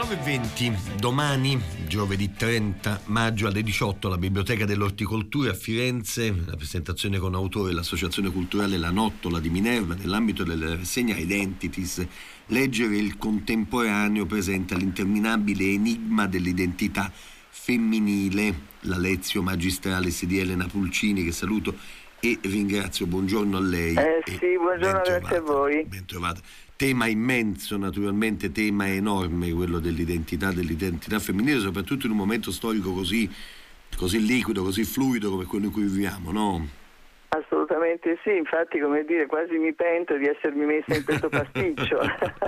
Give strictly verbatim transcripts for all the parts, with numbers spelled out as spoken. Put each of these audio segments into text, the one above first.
nove e venti, domani, giovedì trenta maggio alle diciotto, alla Biblioteca dell'Orticoltura a Firenze, la presentazione con autore dell'Associazione Culturale La Nottola di Minerva, nell'ambito della rassegna Identities, leggere il contemporaneo presenta l'interminabile enigma dell'identità femminile, la lezione magistralis di Elena Pulcini, che saluto e ringrazio. Buongiorno a lei. Eh sì, buongiorno, grazie a voi. Ben trovata. Tema immenso, naturalmente, tema enorme, quello dell'identità, dell'identità femminile, soprattutto in un momento storico così, così liquido, così fluido come quello in cui viviamo, no? Assolutamente sì, infatti, come dire, quasi mi pento di essermi messa in questo pasticcio.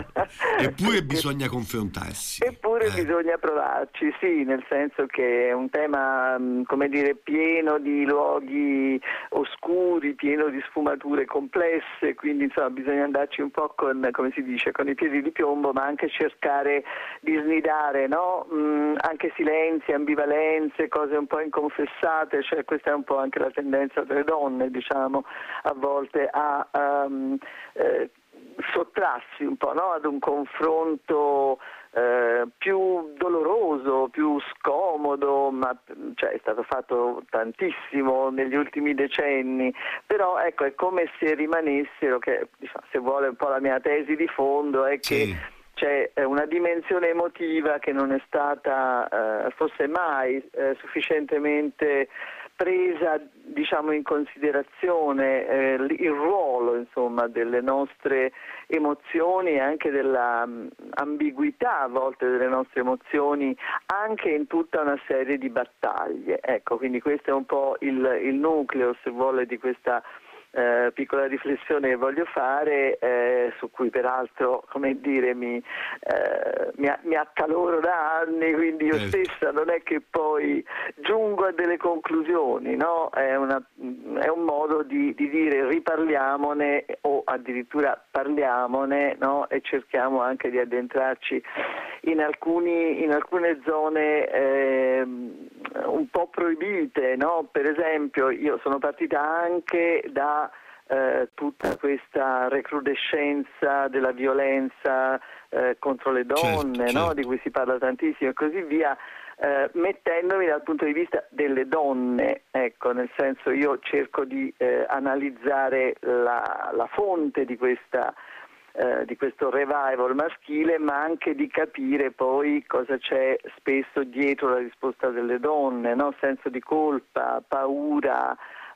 Eppure bisogna confrontarsi. Eppure eh. bisogna provarci, sì, nel senso che è un tema, come dire, pieno di luoghi oscuri, pieno di sfumature complesse, quindi insomma bisogna andarci un po' con, come si dice, con i piedi di piombo, ma anche cercare di snidare, no? Mm, anche silenzi, ambivalenze, cose un po' inconfessate, cioè questa è un po' anche la tendenza delle donne, diciamo, a volte a um, eh, sottrarsi un po', no? Ad un confronto eh, più doloroso, più scomodo, ma cioè, è stato fatto tantissimo negli ultimi decenni, però ecco, è come se rimanessero, che diciamo, se vuole un po' la mia tesi di fondo è che sì. c'è una dimensione emotiva che non è stata eh, forse mai eh, sufficientemente presa, diciamo, in considerazione eh, il ruolo, insomma, delle nostre emozioni e anche della um, ambiguità a volte delle nostre emozioni, anche in tutta una serie di battaglie. Ecco, quindi questo è un po' il, il nucleo, se vuole, di questa Eh, piccola riflessione che voglio fare, eh, su cui peraltro, come dire, mi, eh, mi, mi accaloro da anni, quindi io certo. stessa non è che poi giungo a delle conclusioni, no? È, una, è un modo di, di dire riparliamone o addirittura parliamone, no? E cerchiamo anche di addentrarci in, alcuni, in alcune zone eh, un po' proibite, no? Per esempio io sono partita anche da Eh, tutta questa recrudescenza della violenza eh, contro le donne, certo, no? certo. Di cui si parla tantissimo e così via, eh, mettendomi dal punto di vista delle donne, ecco, nel senso io cerco di eh, analizzare la, la fonte di questa eh, di questo revival maschile, ma anche di capire poi cosa c'è spesso dietro la risposta delle donne, no? Senso di colpa, paura,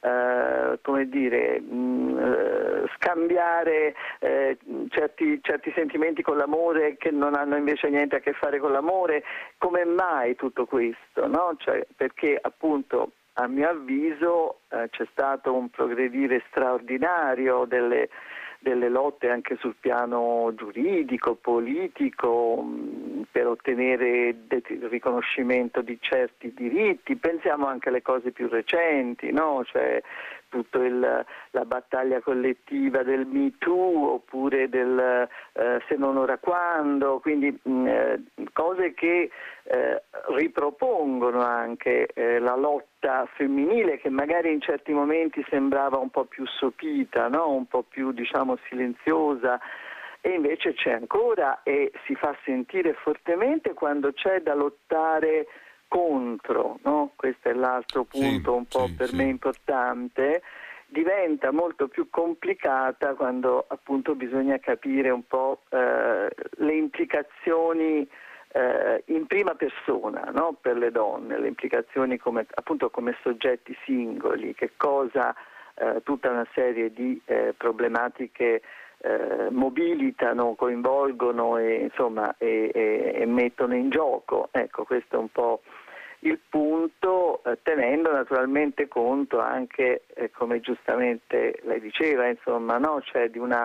Uh, come dire, mh, uh, scambiare uh, certi, certi sentimenti con l'amore che non hanno invece niente a che fare con l'amore. Come mai tutto questo, no? Cioè, perché appunto a mio avviso uh, c'è stato un progredire straordinario delle delle lotte anche sul piano giuridico, politico, mh, per ottenere de- il riconoscimento di certi diritti. Pensiamo anche alle cose più recenti, no? Cioè tutta la battaglia collettiva del Me Too, oppure del eh, se non ora quando, quindi mh, eh, cose che eh, ripropongono anche eh, la lotta femminile, che magari in certi momenti sembrava un po' più sopita, no? Un po' più, diciamo, silenziosa, e invece c'è ancora e si fa sentire fortemente quando c'è da lottare contro, no? Questo è l'altro punto sì, un po' sì, per sì. me importante. Diventa molto più complicata quando appunto bisogna capire un po' eh, le implicazioni eh, in prima persona, no? Per le donne, le implicazioni come, appunto, come soggetti singoli, che cosa eh, tutta una serie di eh, problematiche eh, mobilitano, coinvolgono e, insomma, e, e, e mettono in gioco. Ecco, questo è un po' il punto, eh, tenendo naturalmente conto anche, eh, come giustamente lei diceva, insomma, no? Cioè di una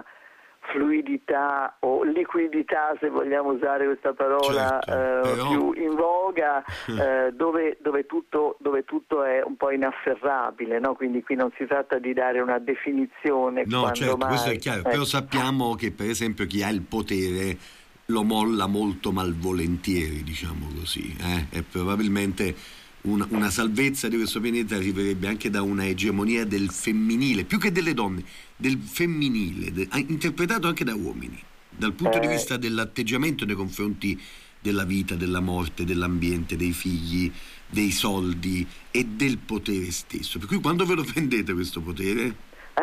fluidità o liquidità, se vogliamo usare questa parola, Certo, eh, però... più in voga, eh, dove, dove, tutto, dove tutto è un po' inafferrabile, no? Quindi qui non si tratta di dare una definizione. No, quando certo, mai, questo è chiaro, ecco. Però sappiamo che per esempio chi ha il potere lo molla molto malvolentieri, diciamo così, eh? E probabilmente una, una salvezza di questo pianeta arriverebbe anche da una egemonia del femminile, più che delle donne, del femminile, de, interpretato anche da uomini, dal punto Eh. di vista dell'atteggiamento nei confronti della vita, della morte, dell'ambiente, dei figli, dei soldi e del potere stesso. Per cui quando ve lo prendete questo potere?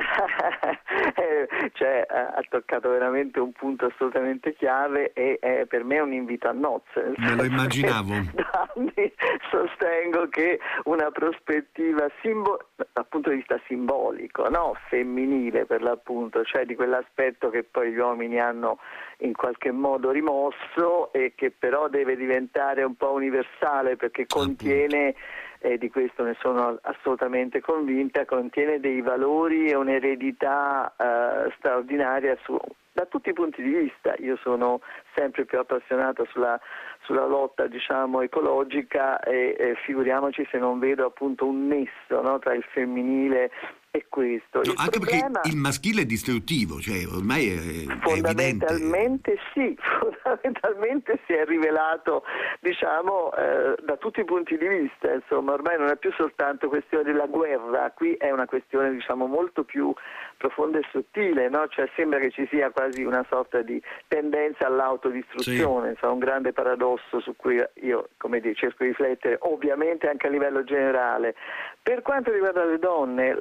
Cioè, ha toccato veramente un punto assolutamente chiave e è per me un invito a nozze. Me lo immaginavo. Da anni sostengo che una prospettiva simbo- dal punto di vista simbolico, no? Femminile per l'appunto, cioè di quell'aspetto che poi gli uomini hanno in qualche modo rimosso e che però deve diventare un po' universale perché contiene, e di questo ne sono assolutamente convinta, contiene dei valori e un'eredità eh, straordinaria su, da tutti i punti di vista. Io sono sempre più appassionata sulla, sulla lotta, diciamo, ecologica e, e figuriamoci se non vedo appunto un nesso, no, tra il femminile e questo. No, Il anche problema, perché il maschile è distruttivo, cioè ormai è, è fondamentalmente evidente. sì, fondamentalmente si è rivelato, diciamo, eh, da tutti i punti di vista, insomma, ormai non è più soltanto questione della guerra, qui è una questione, diciamo, molto più profonda e sottile, no? Cioè sembra che ci sia quasi una sorta di tendenza all'autodistruzione, sì. Insomma, un grande paradosso su cui io, come dire, cerco di riflettere, ovviamente anche a livello generale. Per quanto riguarda le donne,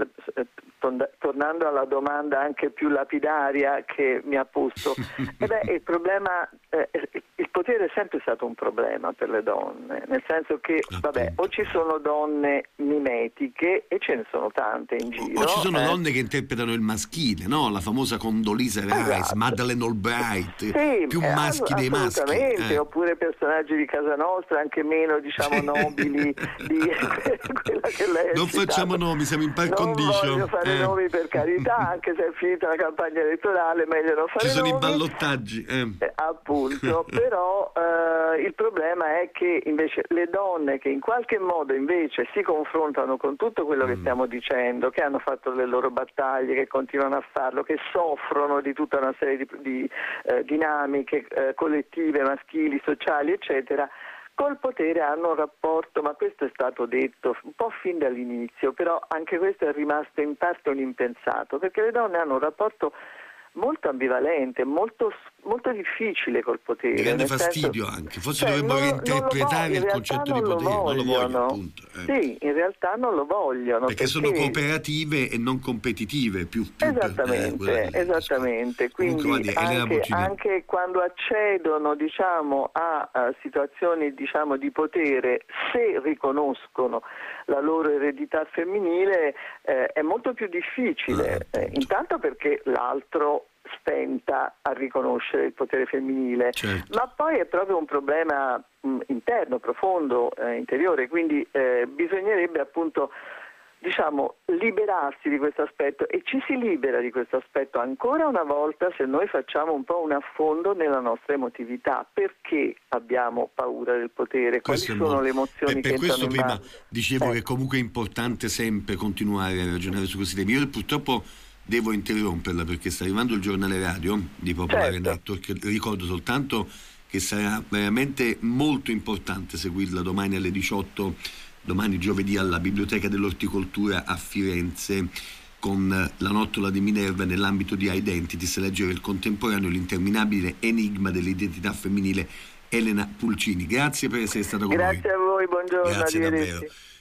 tornando alla domanda anche più lapidaria che mi ha posto, eh beh, il problema, eh, il potere è sempre stato un problema per le donne, nel senso che, vabbè, o ci sono donne mimetiche e ce ne sono tante in giro. O ci sono eh. donne che interpretano il maschile, no? La famosa Condoleezza Rice, Esatto. Madeleine Albright, sì, più eh, maschi dei maschi. Assolutamente, Eh. oppure personaggi di casa nostra, anche meno, diciamo, nobili di quella che lei è Non citata. facciamo nomi, siamo in par non condicio. voglio fare eh. nomi per carità, anche se è finita la campagna elettorale, meglio non fare Ci sono nomi. i ballottaggi. Eh. Eh, appunto, però eh, il problema è che invece le donne che in qualche modo invece si confrontano con tutto quello che Mm. stiamo dicendo, che hanno fatto le loro battaglie, che continuano a farlo, che soffrono di tutta una serie di, di eh, dinamiche eh, collettive, maschili, sociali, eccetera, col potere hanno un rapporto, ma questo è stato detto un po' fin dall'inizio, però anche questo è rimasto in parte un impensato, perché le donne hanno un rapporto molto ambivalente, molto, molto difficile col potere. Mi rende nel fastidio senso, anche, forse cioè, dovremmo non, reinterpretare non il concetto di potere, non non lo voglio, vogliono. appunto. Eh. Sì, in realtà non lo vogliono. Perché, perché sono cooperative e non competitive, più, più Esattamente, per, eh, esattamente. Quindi Comunque, guardi, anche, anche quando accedono, diciamo, a, a situazioni, diciamo, di potere, se riconoscono la loro eredità femminile, eh, è molto più difficile. Ah, eh, intanto perché l'altro stenta a riconoscere il potere femminile, certo. ma poi è proprio un problema mh, interno, profondo, eh, interiore, quindi eh, bisognerebbe appunto, diciamo, liberarsi di questo aspetto, e ci si libera di questo aspetto ancora una volta se noi facciamo un po' un affondo nella nostra emotività. Perché abbiamo paura del potere? Quali Questo sono molto... le emozioni per, per che questo entrano in prima ballo? dicevo Eh. che comunque è importante sempre continuare a ragionare su questi temi. Io purtroppo devo interromperla perché sta arrivando il giornale radio di Popolare Certo. Network. Ricordo soltanto che sarà veramente molto importante seguirla domani alle diciotto, domani giovedì, alla Biblioteca dell'Orticoltura a Firenze, con la nottola di Minerva nell'ambito di Identities, leggere il contemporaneo, l'interminabile enigma dell'identità femminile, Elena Pulcini. Grazie per essere stata con Grazie noi. a voi, buongiorno, Grazie arrivederci. davvero.